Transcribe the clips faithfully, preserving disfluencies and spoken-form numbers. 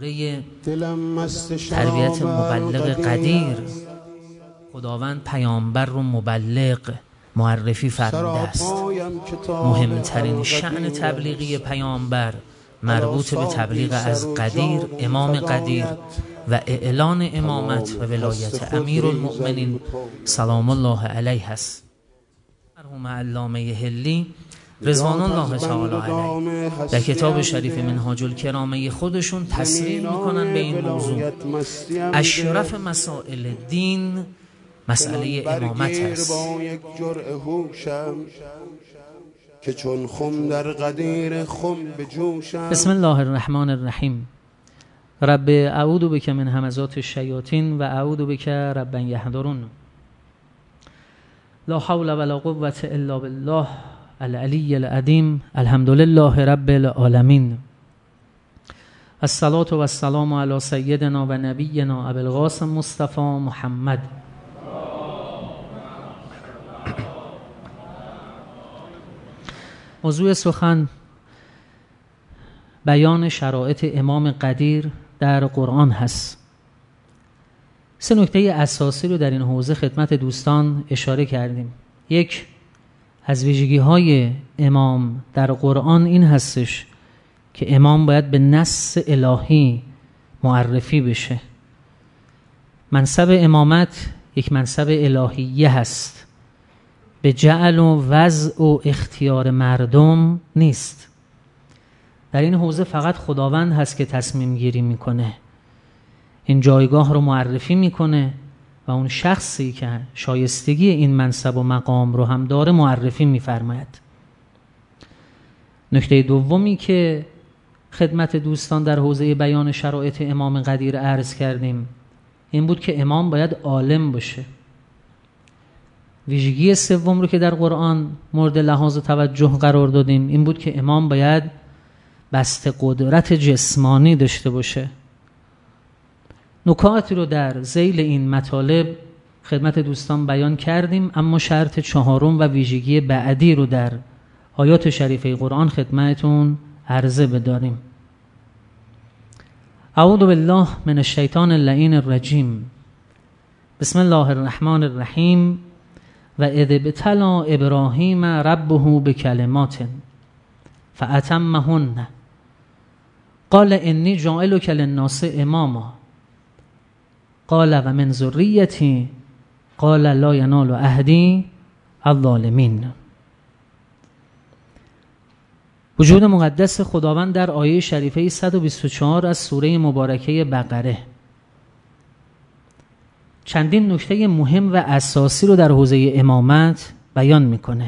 درباره تربیت مبلغ قدیر خداوند پیامبر رو مبلغ معرفی فرموده است. مهمترین شأن تبلیغی پیامبر مربوط به تبلیغ از قدیر، امام قدیر و اعلان امامت و ولایت امیر المؤمنین سلام الله علیه است. مرحوم علامه حلی رضوان الله تعالی علیه در کتاب شریف منهاج الکرامه خودشون تصریح میکنن به این موضوع اشرف مسائل دین مسئله امامت است. بسم الله الرحمن الرحیم. رب اعوذ بک من همزات الشیاطین و اعوذ بک رب ان یحضرون. لا حول ولا قوة الا بالله العلی العظیم. الحمد لله رب العالمین. الصلاة و السلام علی سیدنا و نبینا ابی القاسم مصطفی محمد. موضوع سخن بیان شرایط امام قدیر در قرآن هست. سه نکته اساسی رو در این حوزه خدمت دوستان اشاره کردیم. یک، از ویژگی های امام در قرآن این هستش که امام باید به نص الهی معرفی بشه. منصب امامت یک منصب الهیه هست، به جعل و وضع و اختیار مردم نیست. در این حوزه فقط خداوند هست که تصمیم گیری میکنه، این جایگاه رو معرفی میکنه و اون شخصی که شایستگی این منصب و مقام رو هم داره معرفی میفرماید. نکته دومی که خدمت دوستان در حوزه بیان شرایط امام قدیر عرض کردیم این بود که امام باید عالم باشه. ویژگی سوم رو که در قرآن مورد لحاظ و توجه قرار دادیم این بود که امام باید بسته قدرت جسمانی داشته باشه. نکاتی رو در ذیل این مطالب خدمت دوستان بیان کردیم، اما شرط چهارم و ویژگی بعدی رو در آیات شریفه قرآن خدمتون عرضه بداریم. اعوذ بالله من الشیطان اللعین الرجیم. بسم الله الرحمن الرحیم. و اذ ابتلی ابراهیم ربه بکلمات فاتمهن قال انی جاعلک للناس اماما قال و من ذریتی قال لا ینال عهدی الظالمین. وجود مقدس خداوند در آیه شریفه صد و بیست و چهار از سوره مبارکه بقره چندین نکته مهم و اساسی رو در حوزه امامت بیان میکنه.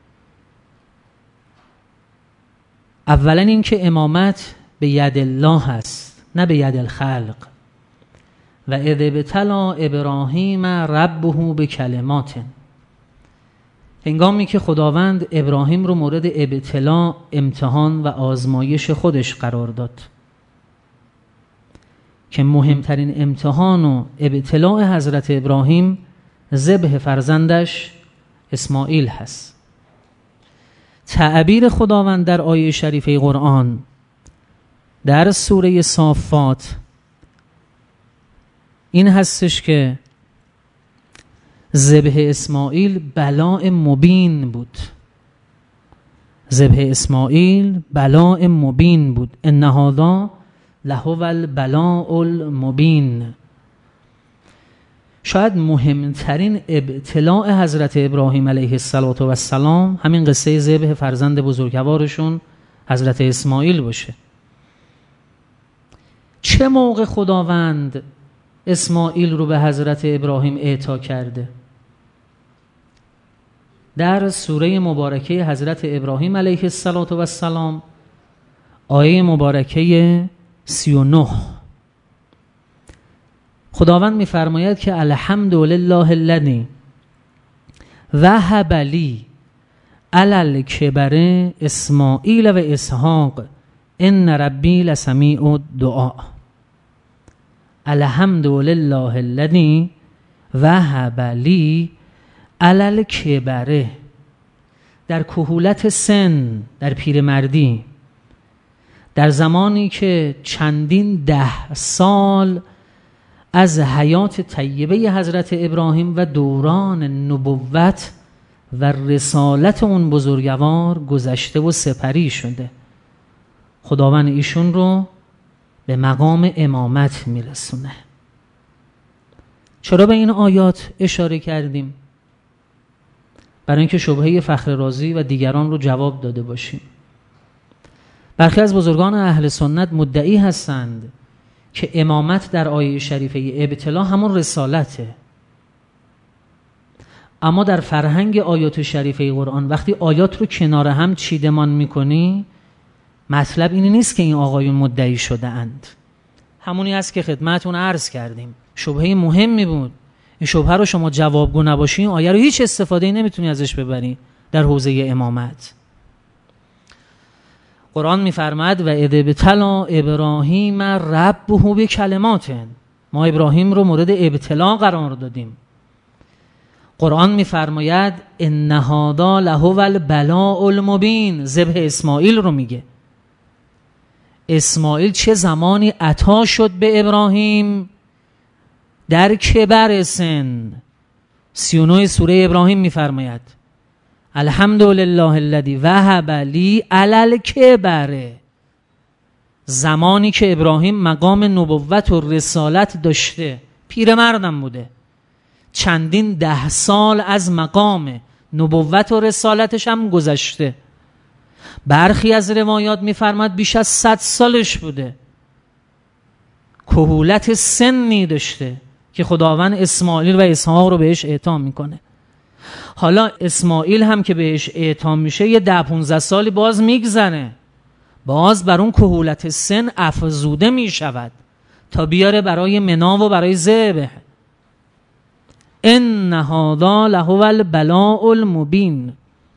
اولا این که امامت به ید الله هست نه به ید الخلق. و اذ ابتلی ابراهیم ربه بکلمات، هنگامی که خداوند ابراهیم رو مورد ابتلا، امتحان و آزمایش خودش قرار داد که مهمترین امتحان و ابتلاء حضرت ابراهیم ذبح فرزندش اسماعیل هست. تعبیر خداوند در آیه شریفه قرآن در سوره صافات این هستش که ذبح اسماعیل بلاء مبین بود. ذبح اسماعیل بلاء مبین بود. ان هذا لهو البلاء المبین. شاید مهمترین ابتلاء حضرت ابراهیم علیه السلام همین قصه ذبح فرزند بزرگوارشون حضرت اسماعیل باشه. چه موقع خداوند اسماعیل رو به حضرت ابراهیم اعطا کرده؟ در سوره مبارکه حضرت ابراهیم علیه السلام آیه مبارکه سی و نه خداوند می‌فرماید که الحمد لله الذی وهب لی علی الکبر اسماعیل و اسحاق ان ربی لسمیع الدعاء. الحمد لله الذی وهب لی علی الکبر، در کهولت سن، در پیرمردی، در زمانی که چندین ده سال از حیات طیبه حضرت ابراهیم و دوران نبوت و رسالت اون بزرگوار گذشته و سپری شده، خداوند ایشون رو به مقام امامت میرسونه. چرا به این آیات اشاره کردیم؟ برای اینکه شبهه فخر رازی و دیگران رو جواب داده باشیم. برخی از بزرگان اهل سنت مدعی هستند که امامت در آیه شریفه ابتلا همون رسالته، اما در فرهنگ آیات شریفه قرآن وقتی آیات رو کنار هم چیدمان میکنی، مطلب اینی نیست که این آقایون مدعی شده اند. همونی است که خدمتون عرض کردیم، شبهه مهمی بود. این شبهه رو شما جوابگو نباشی، این آیه رو هیچ استفاده ای نمیتونی ازش ببری در حوزه امامت. قرآن میفرماد و اذ ابتلی ابراهیم ربه بکلمات، ما ابراهیم رو مورد ابتلا قرار دادیم. قرآن میفرماید ان هذا لهو البلاء المبین، ذبح اسماعیل رو میگه. اسماعیل چه زمانی عطا شد به ابراهیم؟ در کبر سن. سی و نه سوره ابراهیم میفرماید الحمدلله الذی وهب لی علی الکبر، زمانی که ابراهیم مقام نبوت و رسالت داشته، پیرمردم بوده، چندین ده سال از مقام نبوت و رسالتش هم گذشته. برخی از روایات میفرماد بیش از صد سالش بوده، کهولت سنی داشته که خداوند اسماعیل و اسحاق رو بهش اعطا میکنه. حالا اسماعیل هم که بهش اعطا میشه یه ده پونزده سالی باز میگذره، باز بر اون کهولت سن افزوده میشود تا بیاره برای منا و برای ذبح. ان هذا لهو البلاء المبین.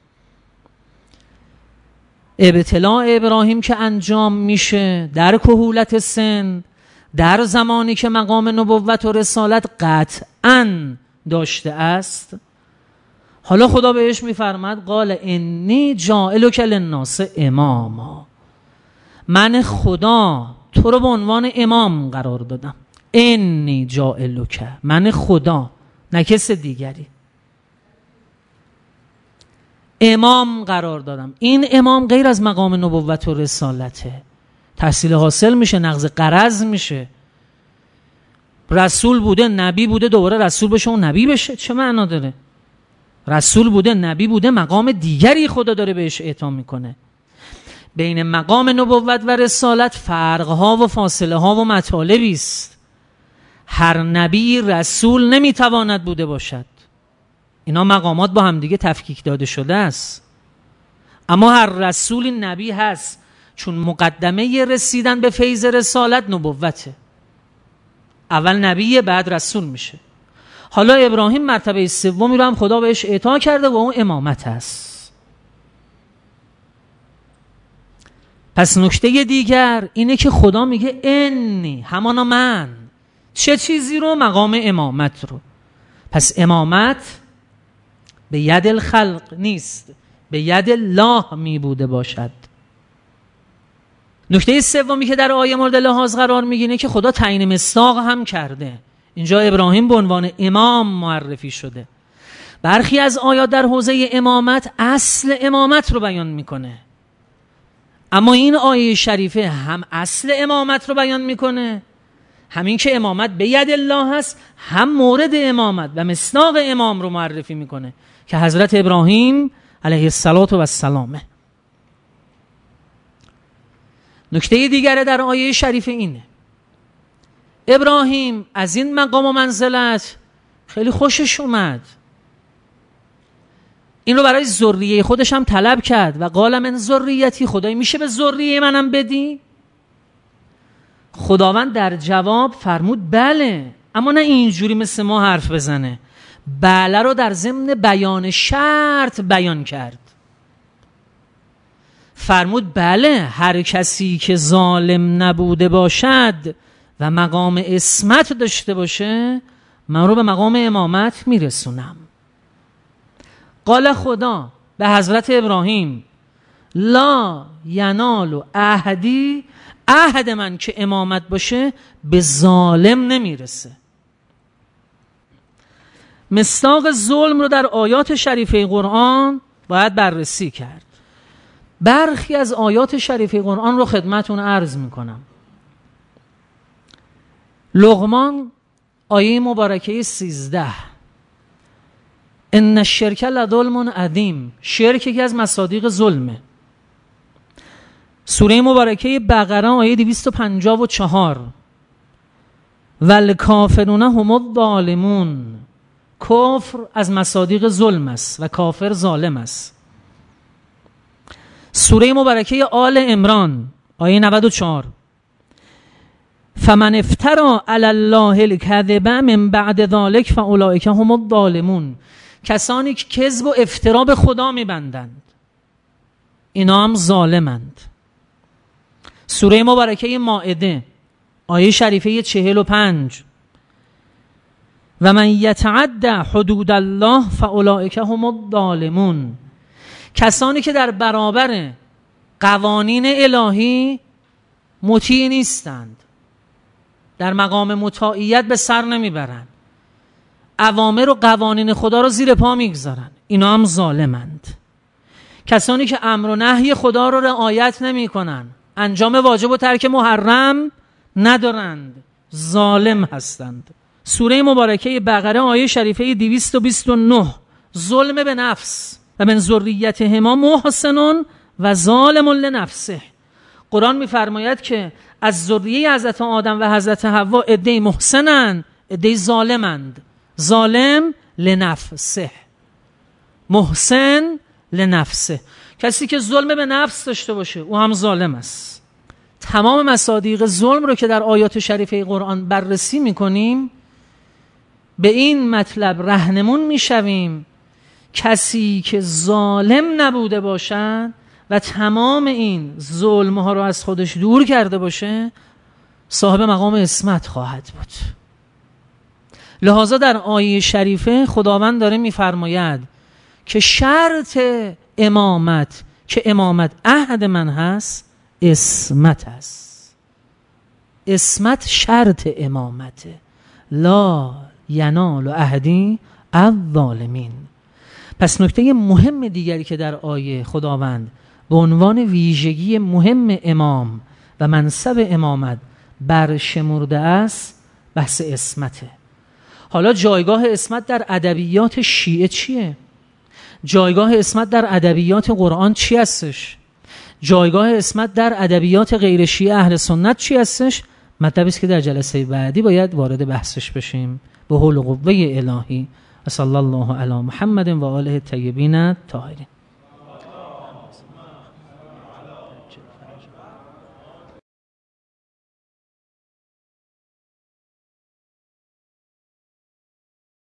ابتلاء ابراهیم که انجام میشه در کهولت سن، در زمانی که مقام نبوت و رسالت قطعاً داشته است. حالا خدا بهش میفرماد قال انی جاعلک للناس اماما، من خدا تو رو به عنوان امام قرار دادم. انی جاعلک، من خدا، نه کس دیگری، امام قرار دادم. این امام غیر از مقام نبوت و رسالته، تحصیل حاصل میشه، نقض قرض میشه. رسول بوده، نبی بوده، دوباره رسول بشه و نبی بشه، چه معنا داره؟ رسول بوده، نبی بوده، مقام دیگری خدا داره بهش اعطا میکنه. بین مقام نبوت و رسالت فرقها و فاصله ها و مطالبی است. هر نبی رسول نمیتواند بوده باشد، اینا مقامات با هم دیگه تفکیک داده شده است. اما هر رسولی نبی هست، چون مقدمه رسیدن به فیض رسالت نبوته. اول نبیه بعد رسول میشه. حالا ابراهیم مرتبه سومی رو هم خدا بهش اعطا کرده و اون امامت هست. پس نکته دیگر اینه که خدا میگه انی، همانا من. چه چیزی رو؟ مقام امامت رو. پس امامت به ید الخلق نیست، به ید الله می بوده باشد. نکته سومی که در آیه مورد لحاظ قرار میگیره که خدا تعیین مصداق هم کرده. اینجا ابراهیم به عنوان امام معرفی شده. برخی از آیات در حوزه امامت اصل امامت رو بیان میکنه، اما این آیه شریفه هم اصل امامت رو بیان میکنه، همین که امامت به ید الله هست، هم مورد امامت و مصداق امام رو معرفی میکنه که حضرت ابراهیم علیه السلام. نکته دیگر در آیه شریفه اینه ابراهیم از این مقام و منزلت خیلی خوشش اومد، این رو برای ذریه خودش هم طلب کرد و قال من ذریتی، خدای میشه به ذریه منم بدی؟ خداوند در جواب فرمود بله، اما نه اینجوری مثل ما حرف بزنه، بله رو در ضمن بیان شرط بیان کرد. فرمود بله، هر کسی که ظالم نبوده باشد و مقام اسمت داشته باشه من رو به مقام امامت میرسونم. قال خدا به حضرت ابراهیم لا ینال عهدی، عهد من که امامت باشه به ظالم نمیرسه. مصداق ظلم رو در آیات شریفه قرآن باید بررسی کرد. برخی از آیات شریفه قرآن رو خدمتون عرض میکنم. لقمان آیه مبارکه سیزده، ان الشرک لظلم عظیم، شرک یکی از مصادیق ظلمه. سوره مبارکه بقره آیه دویست و پنجاه و چهار، والکافرون هم الظالمون، کفر از مصادیق ظلم است و کافر ظالم است. سوره مبارکه آل عمران آیه نود و چهار، فمن افترى علی الله الکذب من بعد ذلک فاولئک هم الظالمون، کسانی که کذب و افترا به خدا میبندند اینا هم ظالمند. سوره مبارکه مائده آیه شریفه چهل و پنج، و من یتعد حدود الله فاولئک هم الظالمون، کسانی که در برابر قوانین الهی مطیع نیستند، در مقام مطاعیت به سر نمیبرند، اوامر و قوانین خدا رو زیر پا میگذارن، اینا هم ظالمند. کسانی که امر و نهی خدا رو رعایت نمی کنن، انجام واجب و ترک محرم ندارند، ظالم هستند. سوره مبارکه بقره آیه شریفه دویست و بیست و نه، ظلم به نفس، و من ذریتهما محسن و ظالم لنفسه. قرآن میفرماید که از ذریه حضرت آدم و حضرت حوا عده‌ای محسنند، عده‌ای ظالمند. ظالم لنفسه، محسن لنفسه. کسی که ظلم به نفس داشته باشه او هم ظالم است. تمام مصادیق ظلم رو که در آیات شریفه قرآن بررسی میکنیم به این مطلب رهنمون میشویم کسی که ظالم نبوده باشد و تمام این ظلم ها رو از خودش دور کرده باشه صاحب مقام عصمت خواهد بود. لذا در آیه شریفه خداوند داره میفرماید که شرط امامت که امامت عهد من هست عصمت هست. عصمت شرط امامته. لا ینال عهدی الظالمین. پس نکته مهم دیگری که در آیه خداوند به عنوان ویژگی مهم امام و منصب امامت برشمرده است بحث عصمته. حالا جایگاه عصمت در ادبیات شیعه چیه؟ جایگاه عصمت در ادبیات قرآن چی هستش؟ جایگاه عصمت در ادبیات غیر شیعه اهل سنت چی هستش؟ مطلبی است که در جلسه بعدی باید وارد بحثش بشیم به حول و قوه الهی. و صلی الله علی محمد و آله الطیبین الطاهرین.